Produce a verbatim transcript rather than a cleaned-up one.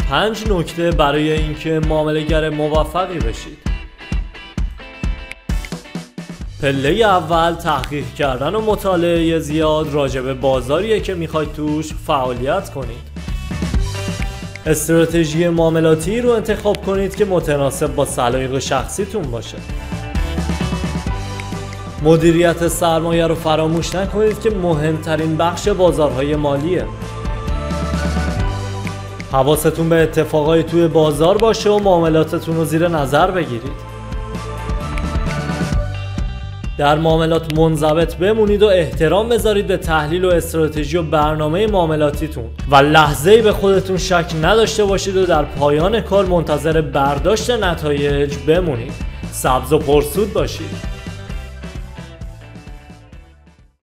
پنج نکته برای اینکه معامله‌گر موفقی بشید. پله اول تحقیق کردن و مطالعه زیاد راجع به بازاریه که میخواید توش فعالیت کنید. استراتژی معاملاتی رو انتخاب کنید که متناسب با سلایق شخصیتون باشه. مدیریت سرمایه رو فراموش نکنید که مهمترین بخش بازارهای مالیه. حواستون به اتفاقای توی بازار باشه و معاملاتتون رو زیر نظر بگیرید. در معاملات منضبط بمونید و احترام بذارید به تحلیل و استراتژی و برنامه معاملاتیتون و لحظه‌ای به خودتون شک نداشته باشید و در پایان کار منتظر برداشت نتایج بمونید. سبز و پرسود باشید.